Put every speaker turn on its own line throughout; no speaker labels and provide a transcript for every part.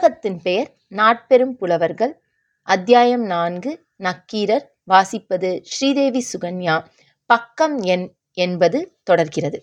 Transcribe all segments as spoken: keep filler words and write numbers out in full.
புத்தகத்தின் பெயர் நாட்பெரும் புலவர்கள். அத்தியாயம் நான்கு. நக்கீரர். வாசிப்பது ஸ்ரீதேவி சுகன்யா. பக்கம் எண் என்பது தொடர்கிறது.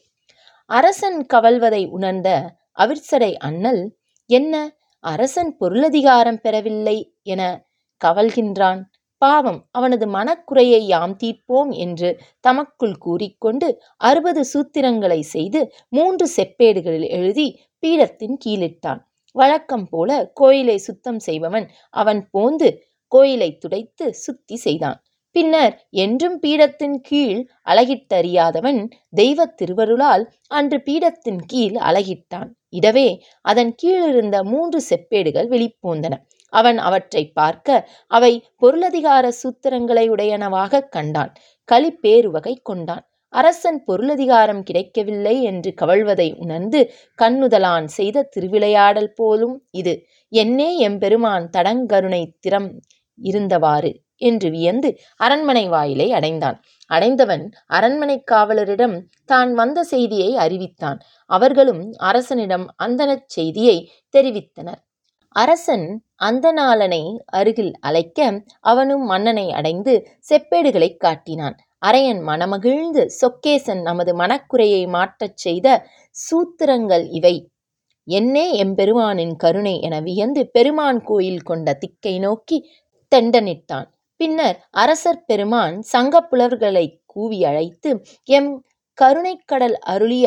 அரசன் கவல்வதை உணர்ந்த அவிர்சடை அண்ணல், என்ன அரசன் பொருளதிகாரம் பெறவில்லை என கவல்கின்றான்? பாவம், அவனது மனக்குறையை யாம் தீர்ப்போம் என்று தமக்குள் கூறிக்கொண்டு அறுபது சூத்திரங்களை செய்து மூன்று செப்பேடுகளில் எழுதி பீடத்தின் கீழிட்டான். வழக்கம் போல கோயிலை சுத்தம் செய்பவன் அவன் போந்து கோயிலை துடைத்து சுத்தி செய்தான். பின்னர் என்றும் பீடத்தின் கீழ் அலகிட்டறியாதவன் தெய்வ திருவருளால் அன்று பீடத்தின் கீழ் அலகிட்டான். இடவே அதன் கீழிருந்த மூன்று செப்பேடுகள் வெளிப்போந்தன. அவன் அவற்றை பார்க்க அவை பொருளதிகார சூத்திரங்களை உடையனவாக கண்டான். களிப்பேருவகை கொண்டான். அரசன் பொருளதிகாரம் கிடைக்கவில்லை என்று கவல்வதை உணர்ந்து கண்ணுதலான் செய்த திருவிளையாடல் போலும் இது. என்னே எம்பெருமான் தடங்கருணை திறம் இருந்தவாறு என்று வியந்து அரண்மனை வாயிலை அடைந்தான். அடைந்தவன் அரண்மனை காவலரிடம் தான் வந்த செய்தியை அறிவித்தான். அவர்களும் அரசனிடம் அந்தணச் செய்தியை தெரிவித்தனர். அரசன் அந்தணாளனை அருகில் அழைக்க அவனும் மன்னனை அடைந்து செப்பேடுகளை காட்டினான். அரையன் மனமகிழ்ந்து, சொக்கேசன் நமது மனக்குறையை மாற்றச் செய்த சூத்திரங்கள் இவை. என்னே எம்பெருமானின் கருணை என வியந்து பெருமான் கோயில் கொண்ட திக்கை நோக்கி தெண்டனிட்டான். பின்னர் அரசர் பெருமான் சங்கப்புலவர்களை கூவி அழைத்து, எம் கருணைக்கடல் அருளிய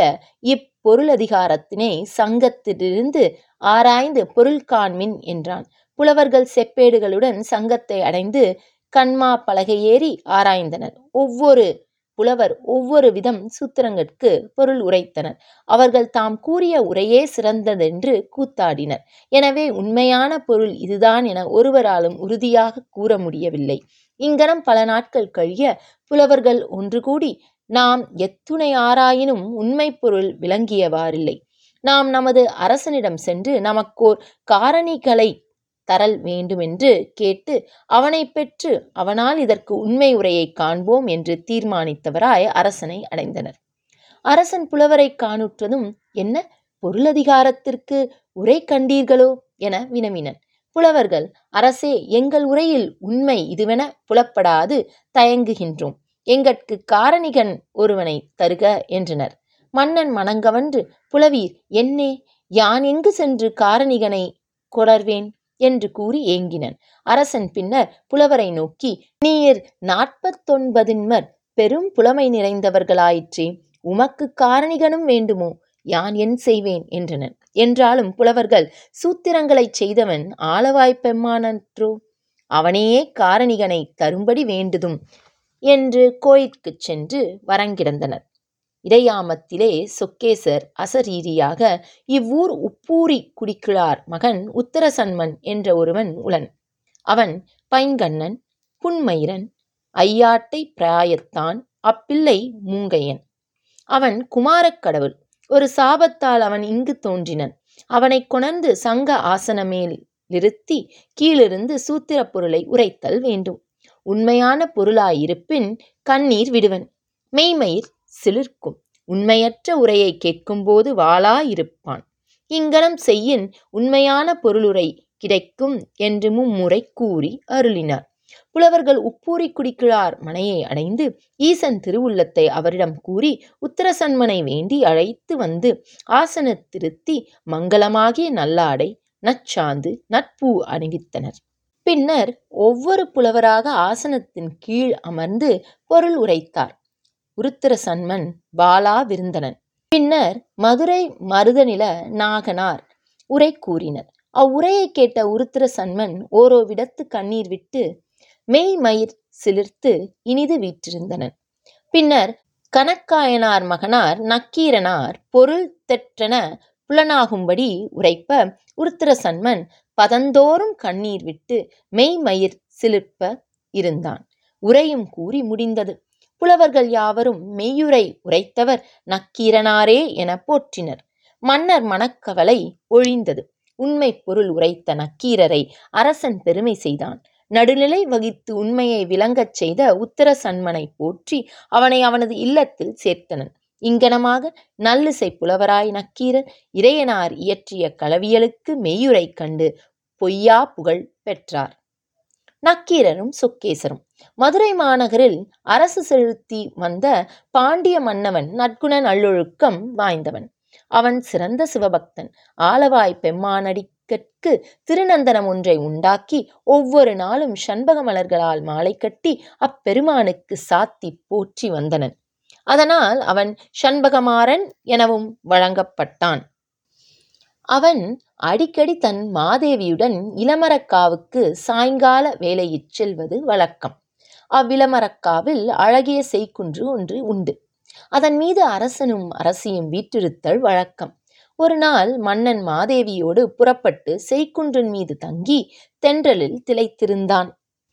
இப்பொருளதிகாரத்தினை சங்கத்திலிருந்து ஆராய்ந்து பொருள் காண்மின் என்றான். புலவர்கள் செப்பேடுகளுடன் சங்கத்தை அடைந்து கண்மா பலகையேறி ஆராய்ந்தனர். ஒவ்வொரு புலவர் ஒவ்வொரு விதம் சூத்திரங்களுக்கு பொருள் உரைத்தனர். அவர்கள் தாம் கூறிய உரையே சிறந்ததென்று கூத்தாடினர். எனவே உண்மையான பொருள் இதுதான் என ஒருவராலும் உறுதியாக கூற முடியவில்லை. இங்கனம் பல நாட்கள் கழிய புலவர்கள் ஒன்று கூடி, நாம் எத்துணை ஆராயினும் உண்மை பொருள் விளங்கியவாறில்லை. நாம் நமது அரசனிடம் சென்று நமக்கோர் காரணிகளை தரல் வேண்டுமென்று கேட்டு அவனை பெற்று அவனால் இதற்கு உண்மை உரையை காண்போம் என்று தீர்மானித்தவராய் அரசனை அடைந்தனர். அரசன் புலவரை காணுற்றதும், என்ன பொருளதிகாரத்திற்கு உரை கண்டீர்களோ என வினவினன். புலவர்கள், அரசே, எங்கள் உரையில் உண்மை இதுவென புலப்படாது தயங்குகின்றோம். எங்கட்கு காரணிகன் ஒருவனை தருக என்றனர். மன்னன் மனங்கவன்று, புலவீர், என்னே, யான் எங்கு சென்று காரணிகனை கொணர்வேன் என்று கூறி ஏங்கினன். அரசன் பின்னர் புலவரை நோக்கி, நீர் நாற்பத்தொன்பதின்மர் பெரும் புலமை நிறைந்தவர்களாயிற்றே, உமக்கு காரணிகனும் வேண்டுமோ? யான் என் செய்வேன் என்றனர். என்றாலும் புலவர்கள், சூத்திரங்களை செய்தவன் ஆளவாய்ப் பெம்மானன்றோ, அவனையே காரணிகனை தரும்படி வேண்டுதும் என்று கோயிற்குச் சென்று வரங்கிடந்தனர். இடையாமத்திலே சொக்கேசர் அசரீரியாக, இவ்வூர் உப்பூரி குடிக்கிழார் மகன் உத்தரசன்மன் என்ற ஒருவன் உளன். அவன் பைங்கண்ணன், புன்மயிரன், ஐயாட்டை பிராயத்தான், அப்பிள்ளை மூங்கையன். அவன் குமாரக் கடவுள். ஒரு சாபத்தால் அவன் இங்கு தோன்றினன். அவனை கொணர்ந்து சங்க ஆசனமேல் நிறுத்தி கீழிருந்து சூத்திர பொருளை உரைத்தல் வேண்டும். உண்மையான பொருளாயிருப்பின் கண்ணீர் விடுவன், மெய்மயிர் சிலிர்க்கும். உண்மையற்ற உரையை கேட்கும்போது வாளாயிருப்பான். இங்கனம் செய்யின் உண்மையான பொருளுரை கிடைக்கும் என்று மும்முறை கூறி அருளினார். புலவர்கள் உப்பூரி குடிக்கிழார் மனையை அடைந்து ஈசன் திருவுள்ளத்தை அவரிடம் கூறி உத்தரசன்மனை வேண்டி அழைத்து வந்து ஆசனத்திருத்தி மங்களமாகிய நல்லாடை, நச்சாந்து, நட்பூ அணிவித்தனர். பின்னர் ஒவ்வொரு புலவராக ஆசனத்தின் கீழ் அமர்ந்து பொருள் உரைத்தார். உருத்திரசன்மன், பாலா விருந்தனன், பின்னர் மதுரை மருதநில நாகனார் உரை கூறினர். அவ்வுரையை கேட்ட உருத்திரசன்மன் ஓரோவிடத்து கண்ணீர் விட்டு மெய் மயிர் சிலிர்த்து இனிது வீற்றிருந்தனன். பின்னர் கணக்காயனார் மகனார் நக்கீரனார் பொருள் தெற்றென புலனாகும்படி உரைப்ப உருத்திரசன்மன் பதந்தோறும் கண்ணீர் விட்டு மெய் மயிர் சிலிர்ப்ப இருந்தான். உரையும் கூறி முடிந்தது. புலவர்கள் யாவரும் மெய்யுரை உரைத்தவர் நக்கீரனாரே என போற்றினர். மன்னர் மனக்கவலை ஒழிந்தது. உண்மை பொருள் உரைத்த நக்கீரரை அரசன் பெருமை செய்தான். நடுநிலை வகித்து உண்மையை விளங்கச் செய்த உத்தரசன்மனை போற்றி அவனை அவனது இல்லத்தில் சேர்த்தனன். இங்கனமாக நல்லிசை புலவராய் நக்கீரர் இறையனார் இயற்றிய களவியலுக்கு மெய்யுரை கண்டு பொய்யா புகழ் பெற்றார். நக்கீரரும் சொக்கேசரும். மதுரை மாநகரில் அரசு செலுத்தி வந்த பாண்டிய மன்னவன் நற்குண நல்லொழுக்கம் வாய்ந்தவன். அவன் சிறந்த சிவபக்தன். ஆலவாய் பெம்மானடிக்கு திருநந்தனம் ஒன்றை உண்டாக்கி ஒவ்வொரு நாளும் சண்பக மலர்களால் மாலை கட்டி அப்பெருமானுக்கு சாத்தி போற்றி வந்தனன். அதனால் அவன் சண்பகமாறன் எனவும் வழங்கப்பட்டான். அவன் அடிக்கடி தன் மாதேவியுடன் இளமரக்காவுக்கு சாயங்கால வேளையிற் செல்வது வழக்கம். அவ்விளமரக்காவில் அழகிய செய்குன்று ஒன்று உண்டு. அதன் மீது அரசனும் அரசியும் வீற்றிருத்தல் வழக்கம். ஒரு நாள் மன்னன் மாதேவியோடு புறப்பட்டு செய்குன்றின் மீது தங்கி தென்றலில் திளைத்திருந்தான்.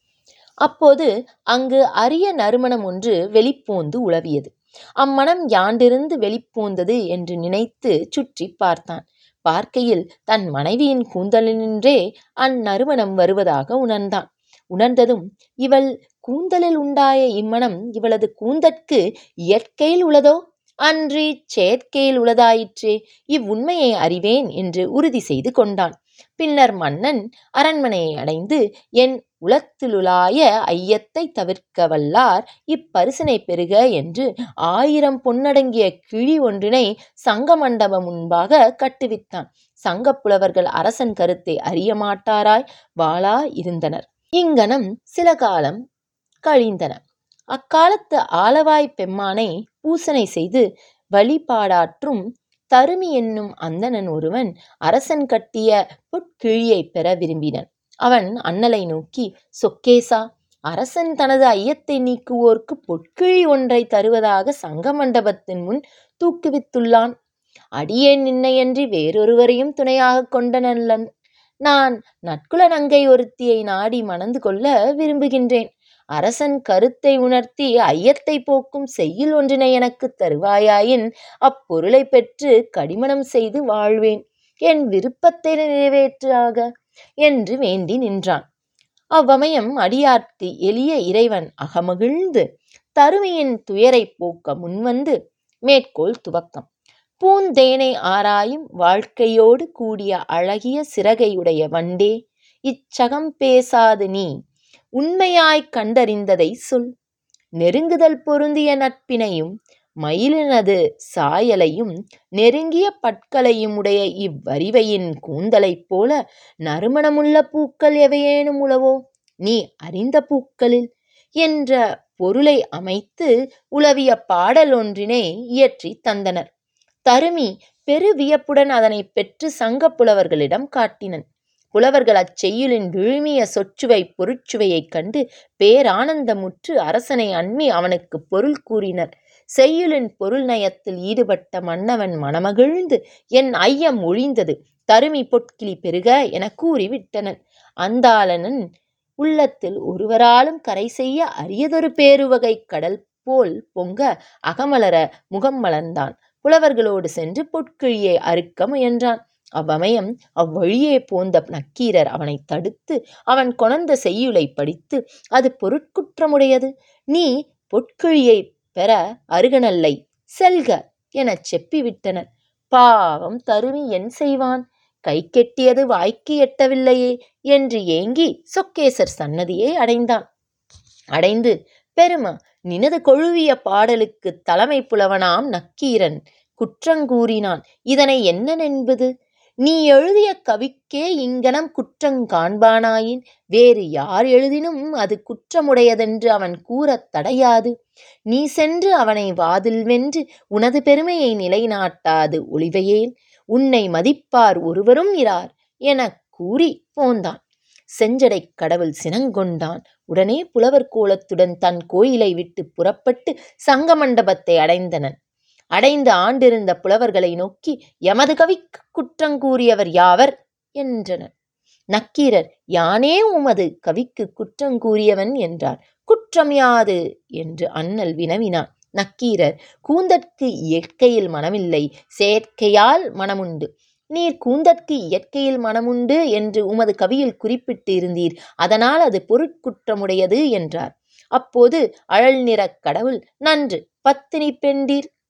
அப்போது அங்கு அரிய நறுமணம் ஒன்று வெளிப்போந்து உலவியது. அம்மணம் யாண்டிருந்து வெளிப்போந்தது என்று நினைத்து சுற்றி பார்த்தான். பார்க்கையில் தன் மனைவியின் கூந்தலினின்றே அந்நறுமணம் வருவதாக உணர்ந்தான். உணர்ந்ததும், இவள் கூந்தலில் உண்டாய இம்மணம் இவளது கூந்தற்கு இயற்கையில் உளதோ அன்றி செயற்கையில் உளதாயிற்றே, இவ்வுண்மையை அறிவேன் என்று உறுதி செய்து கொண்டான். பின்னர் மன்னன் அரண்மனையை அடைந்து, என் உளத்திலுளாய ஐயத்தை தவிர்க்க வல்லார் இப்பரிசினை பெறுக என்று ஆயிரம் பொன்னடங்கிய கிழி ஒன்றினை சங்க மண்டபம் முன்பாக கட்டுவித்தான். சங்கப் புலவர்கள் அரசன் கருத்தை அறிய மாட்டாராய் வாளா இருந்தனர். இங்கனம் சில காலம் கழிந்தன. அக்காலத்து ஆலவாய் பெம்மானை பூசனை செய்து வழிபாடாற்றும் தருமி என்னும் அந்தணன் ஒருவன் அரசன் கட்டிய பொற்கிழியை பெற விரும்பினன். அவன் அண்ணலை நோக்கி, சொக்கேசா, அரசன் தனது ஐயத்தை நீக்குவோர்க்கு பொற்கிழி ஒன்றை தருவதாக சங்க மண்டபத்தின் முன் தூக்குவித்துள்ளான். அடியேன் நின்னையன்றி வேறொருவரையும் துணையாக கொண்டனல்லன். நான் நற்குல நங்கை ஒருத்தியை நாடி மணந்து கொள்ள விரும்புகின்றேன். அரசன் கருத்தை உணர்த்தி ஐயத்தை போக்கும் செய்யுள் ஒன்றினை எனக்கு தருவாயாயின் அப்பொருளை பெற்று கடிமணம் செய்து வாழ்வேன். என் விருப்பத்தை நிறைவேற்றாக என்று வேண்டி நின்றான். அவ்வமயம் அடியார்க்கு எளிய இறைவன் அகமகிழ்ந்து தருமியின் துயரை போக்க முன்வந்து மேற்கோள் துவக்கம். பூந்தேனை ஆராயும் வாழ்க்கையோடு கூடிய அழகிய சிறகையுடைய வண்டே, இச்சகம் பேசாது நீ உண்மையாய்க் கண்டறிந்ததை சொல். நெருங்குதல் பொருந்திய நட்பினையும் மயிலினது சாயலையும் நெருங்கிய பற்களையும் உடைய இவ்வரிவையின் கூந்தலைப் போல நறுமணமுள்ள பூக்கள் எவையேனும் உளவோ நீ அறிந்த பூக்களில் என்ற பொருளை அமைத்து உலவிய பாடல் ஒன்றினை இயற்றி தந்தனர். தருமி பெரு வியப்புடன் அதனை பெற்று சங்க புலவர்களிடம் காட்டினன். புலவர்கள் அச்செய்யுளின் விழுமிய சொற்சுவை பொருட்சுவையைக் கண்டு பேரானந்தமுற்று அரசனை அண்மி அவனுக்கு பொருள் கூறினர். செய்யுளின் பொருள் நயத்தில் ஈடுபட்ட மன்னவன் மனமகிழ்ந்து, என் ஐயம் ஒழிந்தது, தருமி பொற்கிளி பெறுக என கூறிவிட்டனன். அந்தாளனின் உள்ளத்தில் ஒருவராலும் கரை செய்ய அரியதொரு பேருவகை கடல் போல் பொங்க அகமலர முகம் மலர்ந்தான். புலவர்களோடு சென்று பொற்கிழியை அறுக்க முயன்றான். அவ்வமயம் அவ்வழியே போந்த நக்கீரர் அவனை தடுத்து அவன் கொணர்ந்த செய்யுளை படித்து, அது பொருட்குற்றமுடையது, நீ பொற்கிழியை பெற அருகனல்லை, செல்க எனச் செப்பிவிட்டனர். பாவம் தருமி என் செய்வான், கை கெட்டியது வாய்க்கு எட்டவில்லையே என்று ஏங்கி சொக்கேசர் சன்னதியை அடைந்தான். அடைந்து, பெருமா, நினது கொழுவிய பாடலுக்கு தலைமை புலவனாம் நக்கீரன் குற்றங்கூறினான். இதனை என்னனென்பது? நீ எழுதிய கவிக்கே இங்கனம் குற்றங் காண்பானாயின் வேறு யார் எழுதினும் அது குற்றமுடையதென்று அவன் கூறத் தடையாது. நீ சென்று அவனை வாதில் வென்று உனது பெருமையை நிலைநாட்டாது ஒளிவையேல் உன்னை மதிப்பார் ஒருவரும் இரார் எனக் கூறி போந்தான். செஞ்சடை கடவுள் சினங்கொண்டான். உடனே புலவர் கோலத்துடன் தன் கோயிலை விட்டு புறப்பட்டு சங்க மண்டபத்தை அடைந்தனன். அடைந்து ஆண்டிருந்த புலவர்களை நோக்கி, எமது கவிக்கு குற்றங்கூறியவர் யாவர் என்றனர். நக்கீரர், யானே உமது கவிக்கு குற்றங்கூறியவன் என்றார். குற்றம் யாது என்று அண்ணல் வினவினான். நக்கீரர், கூந்தற்கு இயற்கையில் மனமில்லை, செயற்கையால் மனமுண்டு. நீர் கூந்தற்கு இயற்கையில் மனமுண்டு என்று உமது கவியில் குறிப்பிட்டு இருந்தீர், அதனால் அது பொருட்குற்றமுடையது என்றார். அப்போது அழல் நிறக் கடவுள், நன்று, பத்தினி பெண்டீர்,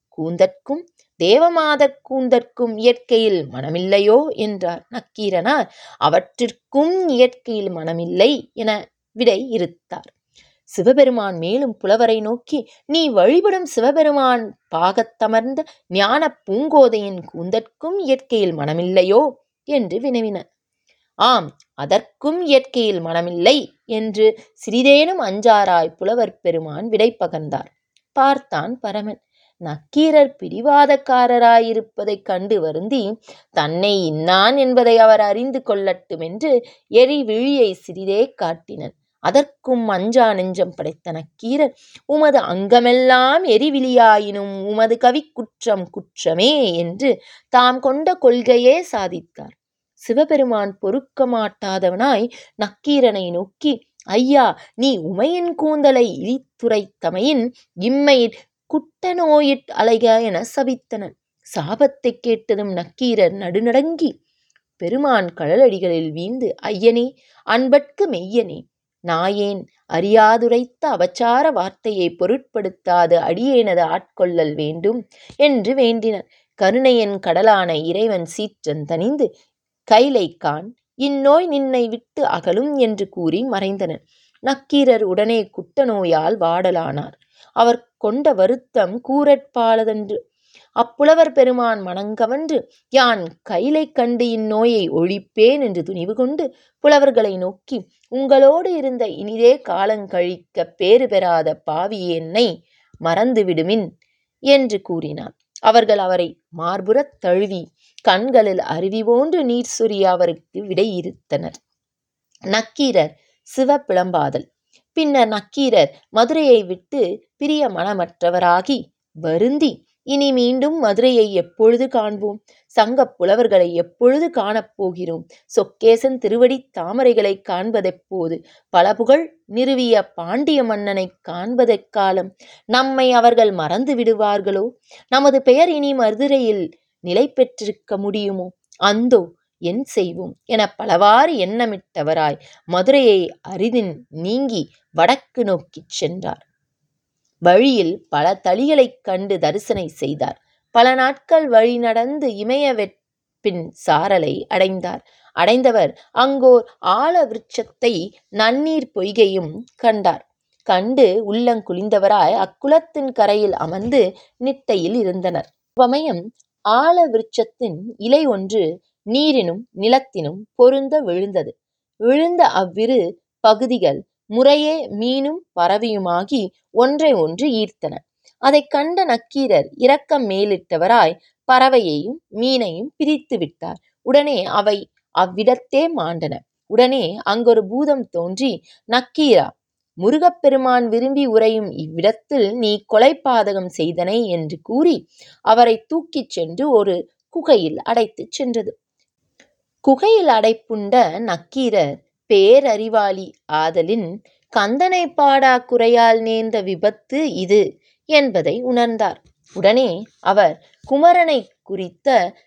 கூந்தற்கும் தேவமாதர் கூந்தற்கும் இயற்கையில் மனமில்லையோ என்றார் நக்கீரனார். அவற்றிற்கும் இயற்கையில் மனமில்லை என விடை இருத்தார். சிவபெருமான் மேலும் புலவரை நோக்கி, நீ வழிபடும் சிவபெருமான் பாகத்தமர்ந்த ஞான பூங்கோதையின் கூந்தற்கும் இயற்கையில் மனமில்லையோ என்று வினவினர். ஆம், அதற்கும் இயற்கையில் மனமில்லை என்று சிறிதேனும் அஞ்சாராய் புலவர் பெருமான் விடை பகர்ந்தார். பார்த்தான் பரமன். நக்கீரர் பிடிவாதக்காரராயிருப்பதைக் கண்டு வருந்தி, தன்னை இன்னான் என்பதை அவர் அறிந்து கொள்ளட்டும் என்று எரிவிழியை சிறிதே காட்டினன். அதற்கும் அஞ்சா நெஞ்சம் படைத்த நக்கீரர், உமது அங்கமெல்லாம் எரிவிழியாயினும் உமது கவி குற்றம் குற்றமே என்று தாம் கொண்ட கொள்கையே சாதித்தார். சிவபெருமான் பொறுக்க மாட்டாதவனாய் நக்கீரனை நோக்கி, ஐயா, நீ உமையின் கூந்தலை இழித்துரைத்தமையின் இம்மையிற் குட்ட நோயிற் அலைக என சபித்தனர். சாபத்தை கேட்டதும் நக்கீரர் நடுநடுங்கி பெருமான் கழலடிகளில் வீழ்ந்து, ஐயனே, அன்பட்கு மெய்யனே, நாயேன் அறியாதுரைத்த அபச்சார வார்த்தையை பொருட்படுத்தாது அடியேனது ஆட்கொள்ளல் வேண்டும் என்று வேண்டினர். கருணையன் கடலான இறைவன் சீற்றன் தணிந்து, கைலைக்கான், இந்நோய் நின்னை விட்டு அகலும் என்று கூறி மறைந்தனர். நக்கீரர் உடனே குட்ட நோயால் வாடலானார். அவர் கொண்ட வருத்தம் கூறற்பாலதன்று. அப்புலவர் பெருமான் மனங்கவன்று, யான் கைலை கண்டு இந்நோயை ஒழிப்பேன் என்று துணிவு கொண்டு புலவர்களை நோக்கி, உங்களோடு இருந்த இனிதே காலங்கழிக்க பேறு பெறாத பாவி என்னை மறந்துவிடுமின் என்று கூறினார். அவர்கள் அவரை மார்புறத் தழுவி கண்களில் அருவி போன்று நீர் சொரிய அவருக்கு விடையிறுத்தனர். நக்கீரர் சிவ பிளம்பாதல். பின்னர் நக்கீரர் மதுரையை விட்டு பிரிய மனமற்றவராகி வருந்தி, இனி மீண்டும் மதுரையை எப்பொழுது காண்போம்? சங்க புலவர்களை எப்பொழுது காணப்போகிறோம்? சொக்கேசன் திருவடி தாமரைகளை காண்பதெப்போது? பலபுகழ் நிறுவிய பாண்டிய மன்னனை காண்பதெக்காலம்? நம்மை அவர்கள் மறந்து விடுவார்களோ? நமது பெயர் இனி மதுரையில் நிலை பெற்றிருக்க முடியுமோ? அந்தோ என் செய்வோம் என பலவாறு எண்ணமிட்டவராய் மதுரையை அரிதின் நீங்கி வடக்கு நோக்கிச் சென்றார். வழியில் பல தளிகளைக் கண்டு தரிசனை செய்தார். பல நாட்கள் வழி நடந்து இமய வெற்பின் சாரலை அடைந்தார். அடைந்தவர் அங்கோர் ஆல விருட்சத்தை நன்னீர் பொய்கையும் கண்டார். கண்டு உள்ளங்குளிந்தவராய் அக்குளத்தின் கரையில் அமர்ந்து நிட்டையில் இருந்தனர். வமயம் ஆல விருட்சத்தின் இலை ஒன்று நீரினும் நிலத்தினும் பொருந்த விழுந்தது. விழுந்த அவ்விரு பகுதிகள் முறையே மீனும் பறவையுமாகி ஒன்றை ஒன்று ஈர்த்தன. அதை கண்ட நக்கீரர் இரக்கம் மேலிட்டவராய் பறவையையும் மீனையும் பிரித்து விட்டார். உடனே அவை அவ்விடத்தே மாண்டன. உடனே அங்கொரு பூதம் தோன்றி, நக்கீரா, முருகப்பெருமான் விரும்பி உறையும் இவ்விடத்தில் நீ கொலை பாதகம் செய்தனை என்று கூறி அவரை தூக்கிச் சென்று ஒரு குகையில் அடைத்துச் சென்றது. குகையில் அடைப்புண்ட நக்கீரர் பேரறிவாளி ஆதலின் கந்தனை பாடா குறையால் நேர்ந்த விபத்து இது என்பதை உணர்ந்தார். உடனே அவர் குமரனை குறித்த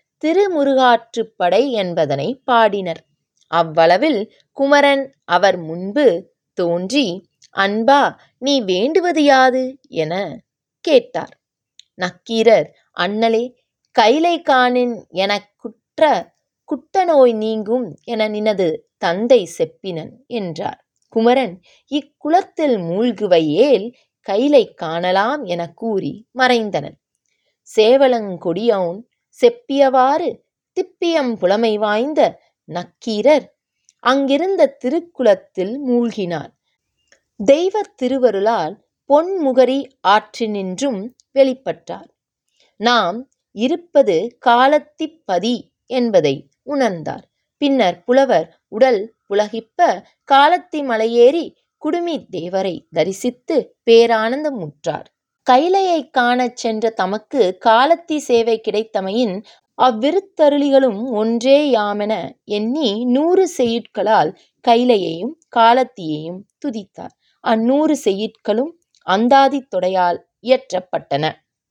திருமுருகாற்றுப்படை என்பதனை பாடினர். அவ்வளவில் குமரன் அவர் முன்பு தோன்றி, அன்பா, நீ வேண்டுவது யாது என கேட்டார். நக்கீரர், அண்ணலே, கைலை காணின் எனக் குற்ற குட்ட நோய் நீங்கும் என நினது தந்தை செப்பினன் என்றார். குமரன், இக்குளத்தில் மூழ்குவையேல் கைலை காணலாம் என கூறி மறைந்தனன். சேவலங்கொடியோன் செப்பியவாறு திப்பியம் புலமை வாய்ந்த நக்கீரர் அங்கிருந்த திருக்குளத்தில் மூழ்கினார். தெய்வ திருவருளால் பொன்முகரி ஆற்றினின்றும் வெளிப்பட்டார். நாம் இருப்பது காலத்திப்பதி என்பதை உணர்ந்தார். பின்னர் புலவர் உடல் புலகிப்ப காலத்தி மலையேறி குடுமி தேவரை தரிசித்து பேரானந்தம் முற்றார். கைலையை காணச் சென்ற தமக்கு காலத்தி சேவை கிடைத்தமையின் அவ்விருத்தருளிகளும் ஒன்றே யாமென எண்ணி நூறு செய்யுட்களால் கைலையையும் காலத்தியையும் துதித்தார். அந்நூறு செய்யுட்களும் அந்தாதி தொடையால் இயற்றப்பட்டன.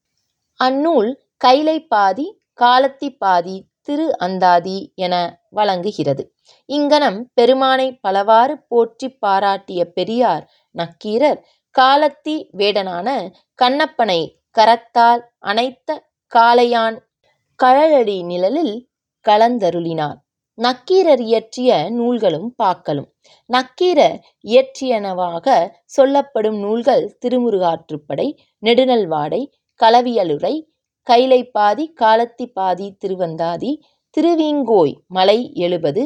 அந்நூல் கைலை பாதி காலத்தி பாதி திரு அந்தாதி என வழங்குகிறது. இங்கனம் பெருமானை பலவாறு போற்றி பாராட்டிய பெரியார் நக்கீரர் காலத்தி வேடனான கண்ணப்பனை கரத்தால் அனைத்த காளையான் கழலடி நிழலில் கலந்தருளினார். நக்கீரர் இயற்றிய நூல்களும் பாக்களும். நக்கீரர் இயற்றியனவாக சொல்லப்படும் நூல்கள் திருமுருகாற்றுப்படை, நெடுநல்வாடை, களவியலுரை, கைலைப்பாதி, காலத்திப்பாதி, திருவந்தாதி, திருவீங்கோய் மலை எழுபது,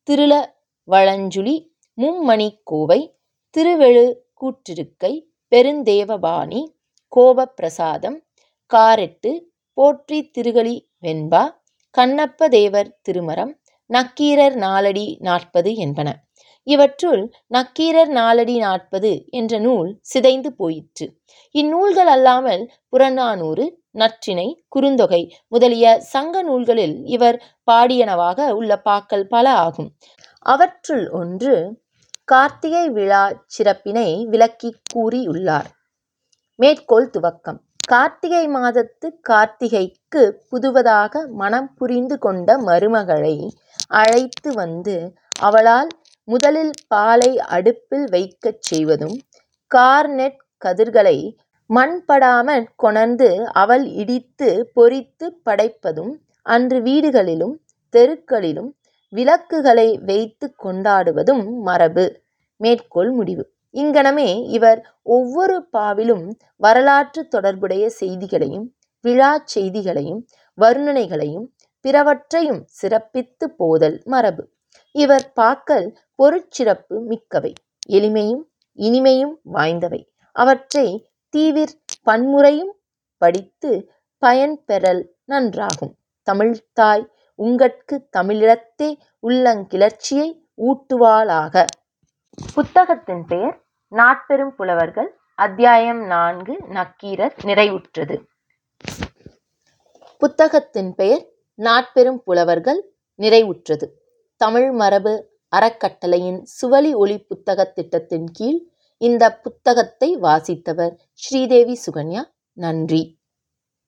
திருளவழஞ்சுழி, மும்மணிக்கோவை, திருவெழு கூற்றிருக்கை, பெருந்தேவபாணி, கோபப்பிரசாதம், காரெட்டு, போற்றி திருகழி வெண்பா, கண்ணப்ப தேவர் திருமரம், நக்கீரர் நாலடி நாற்பது என்பன. இவற்றுள் நக்கீரர் நாலடி நாற்பது என்ற நூல் சிதைந்து போயிற்று. இந்நூல்கள் அல்லாமல் புறநானூறு, நற்றிணை, குறுந்தொகை முதலிய சங்க நூல்களில் இவர் பாடியனவாக உள்ள பாக்கள் பல ஆகும். அவற்றுள் ஒன்று கார்த்திகை விழா சிறப்பினை விளக்கிக் கூறியுள்ளார். மேற்கோள் துவக்கம்: கார்த்திகை மாதத்து கார்த்திகைக்கு புதுவதாக மணம் புரிந்து கொண்ட மருமகளை அழைத்து வந்து அவளால் முதலில் பாலை அடுப்பில் வைக்கச் செய்வதும், கார்நெற் கதிர்களை மண்படாமற் கொணர்ந்து அவள் இடித்து பொரித்து படைப்பதும் அன்று வீடுகளிலும் தெருக்களிலும் விளக்குகளை வைத்து கொண்டாடுவதும் மரபு. மேற்கோள் முடிவு. இங்ஙனமே இவர் ஒவ்வொரு பாவிலும் வரலாற்று தொடர்புடைய செய்திகளையும் விழாச் செய்திகளையும் வருணனைகளையும் பிறவற்றையும் சிறப்பித்து போதல் மரபு. இவர் பாக்கள் பொருட்சிறப்பு மிக்கவை, எளிமையும் இனிமையும் வாய்ந்தவை. அவற்றை தீவிர் பன்முறையும் படித்து பயன்பெறல் நன்றாகும். தமிழ்த்தாய் உங்கட்கு தமிழிடத்தே உள்ளங்கிளர்ச்சியை ஊட்டுவாளாக. புத்தகத்தின் பெயர் நாற்பெரும் புலவர்கள். அத்தியாயம் நான்கு, நக்கீரர், நிறைவுற்றது. புத்தகத்தின் பெயர் நாற்பெரும் புலவர்கள், நிறைவுற்றது. தமிழ் மரபு அறக்கட்டளையின் சுவழி ஒலி புத்தகத் திட்டத்தின் கீழ் இந்த புத்தகத்தை வாசித்தவர் ஸ்ரீதேவி சுகன்யா. நன்றி.